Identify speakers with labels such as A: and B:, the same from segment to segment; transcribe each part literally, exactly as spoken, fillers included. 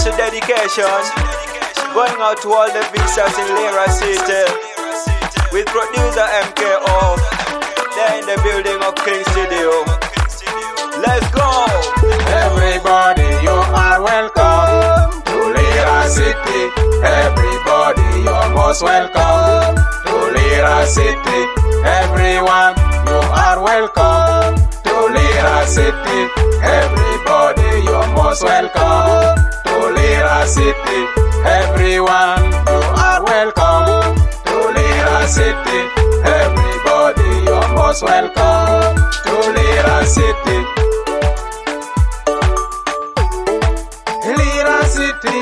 A: special dedication going out to all the visitors in Lira City with producer M K O. They're in the building of King Studio. Let's go!
B: Everybody, you are welcome to Lira City. Everybody, you're most welcome to Lira City. Everyone, you are welcome to Lira City. Everybody, you're most welcome to Lira City. Everyone, you are welcome to Lira City. Everybody, you're most welcome to Lira City. Lira City,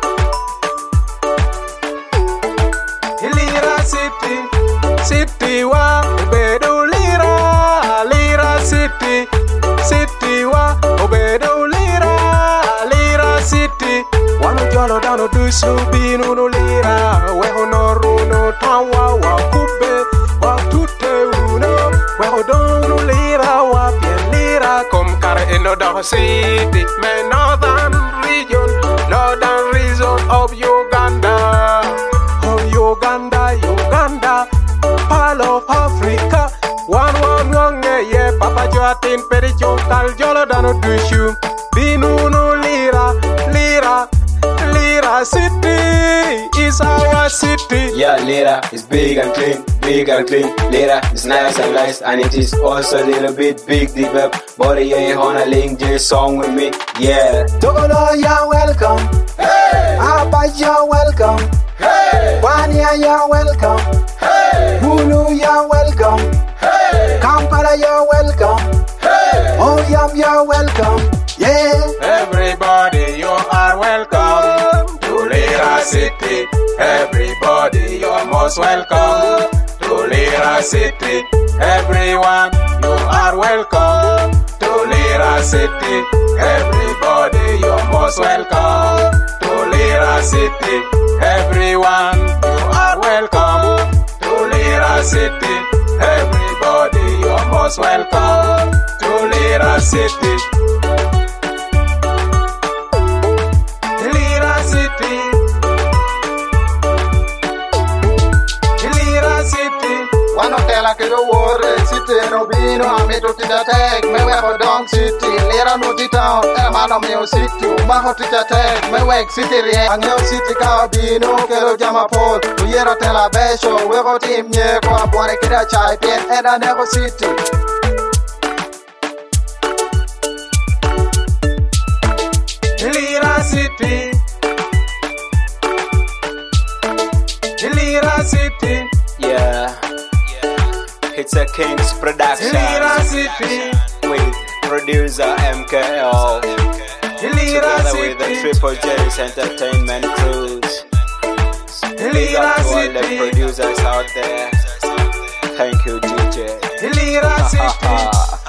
B: Lira City, City wa obedo Lira, Lira City, City wa obedo Lira, Lira City. Wano jolo dano dusu binu no Lira, weho no runo tawa wa kube wa tute uno, weho dono Lira wa bien Lira kom kare eno do city, me northern region, northern region of Uganda, of Uganda, Uganda, all of Africa. One one one yeah, Papa Joatin Pericho Tal Jolo Dano Dushu, Binu no Lira, Lira, Lira City is our city.
A: Yeah, Lira is big and clean, big and clean. Lira is nice and nice, and it is also a little bit big, deep up. But yeah, wanna link this song with me, yeah.
C: Togolo, you're welcome.
B: Hey,
C: Abba, you're welcome.
B: hey,
C: Wania, you're welcome.
B: hey,
C: Hulu, you're welcome.
B: hey,
C: Kampala, you're welcome.
B: hey.
C: Oyam, you're welcome. Yeah.
B: Everybody, you are welcome to Lira City. Everybody, you are most welcome to Lira City. Everyone, you are welcome to Lira City. Everybody, you are most welcome to Lira City. Everyone, you are welcome to Lira City. Everybody, you are most welcome to Lira City. Lira City, Lira City.
C: One hotel I could award city no bino I made to the tag me we for dong city Lira no di town e man of New City ma ho to the tag me we city re ang New City ka bino kero jama pol to yero tela besho we go team nye kwa bwane kida chai pien and I never city.
B: Lira City, Lira City,
A: Yeah, it's a King's production
B: Lira City,
A: with producer M K O
B: Lira
A: together with the
B: City,
A: Triple J's Entertainment Crews. Big
B: Lira
A: up to all the
B: City,
A: producers out there. Thank you, D J.
B: Lira City.